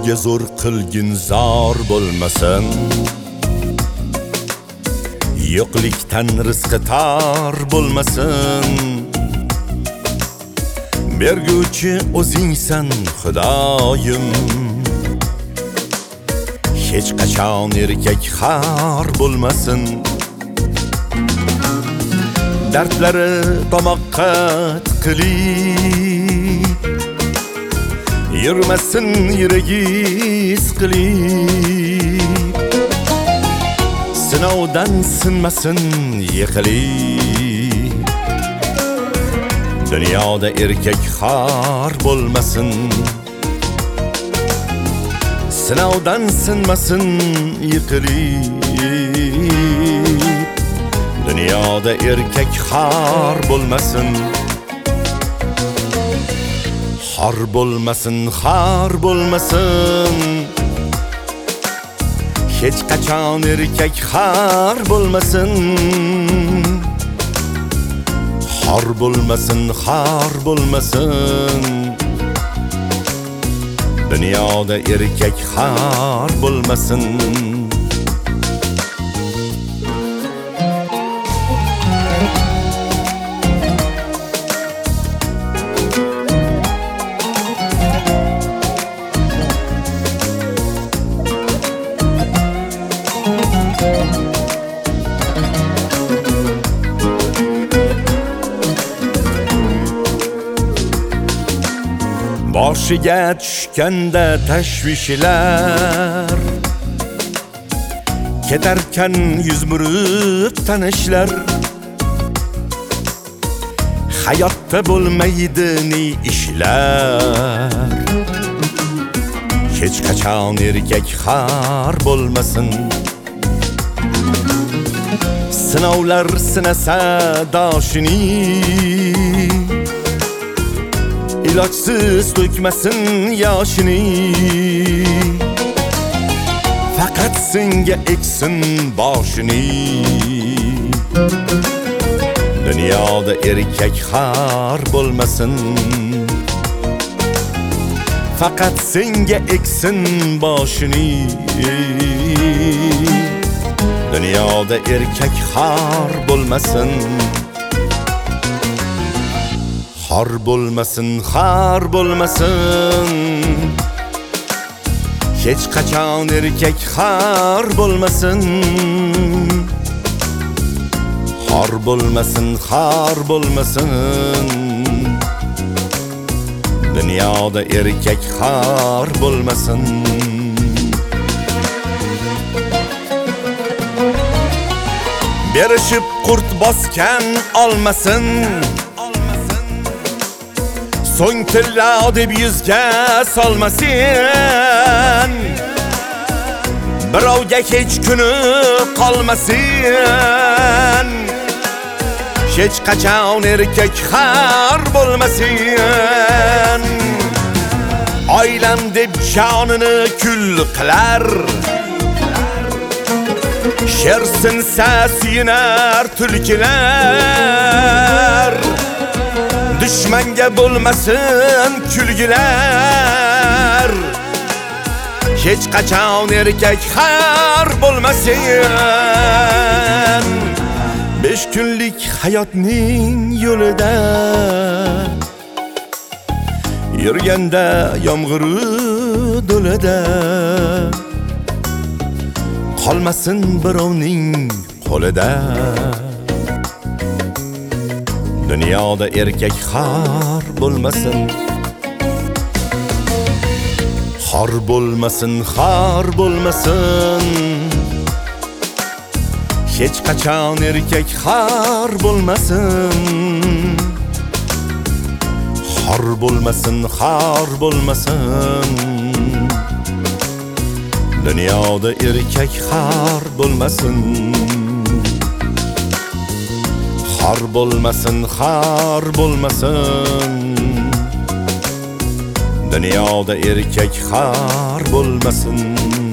Senga zo'r qilgin zor bo'lmasin, yo'qlikdan rizqi tor bo'lmasin. Berguvchi o'zingsan Xudoyim, hech qachon erkak xor bo'lmasin. Dardlari tomoqqa tiqilib, yurmasin yuragi siqilib, sinovdan sinmasin yiqilib. Dunyoda erkak xor bo'lmasin, sinovdan sinmasin yiqilib. Dunyoda erkak xor bo'lmasin, xor bo'lmasin, xor bo'lmasin. Hech qachon erkak xor bo'lmasin, xor bo'lmasin, xor bo'lmasin. Dunyoda erkak xor bo'lmasin. Boshiga tushganda tashvishlar, ketarkan yuz burib tanishlar. Hayotda bo'lmaydi ne ishlar, hech qachon erkak xor bo'lmasin. Sinovlar sinasa doshini, ilojsiz to'kmasin yoshini. Faqat senga eksin boshini. Dunyoda erkak xor bo'lmasin, faqat senga eksin boshini. Dunyoda erkak xor bo'lmasin, xor bo'lmasin, xor bo'lmasin. Hech qachon erkak xor bo'lmasin, xor bo'lmasin, xor bo'lmasin. Dunyoda erkak xor bo'lmasin. Berishib qurt bosgan olmasin, so'ng tilla deb yuzga solmasin. Birovga hech kuni qolmasin, hech qachon erkak xor bo'lmasin. Oilam deb jonini kul qilar, sher sinsa suyunar tulkilar. Dushmanga bo'lmasin kulgilar, hech qachon erkak xor bo'lmasin. 5 kunlik hayotning yo'lida yurganda yomg'ir do'lida, qolmasin birovning qo'lida. Dunyoda erkak xor bo'lmasin, xor bo'lmasin, xor bo'lmasin. Hech qachon erkak xor bo'lmasin, xor bo'lmasin, xor bo'lmasin. Dunyoda erkak xor bo'lmasin, xor bo'lmasin, xor bo'lmasin. Dunyoda erkak xor bo'lmasin.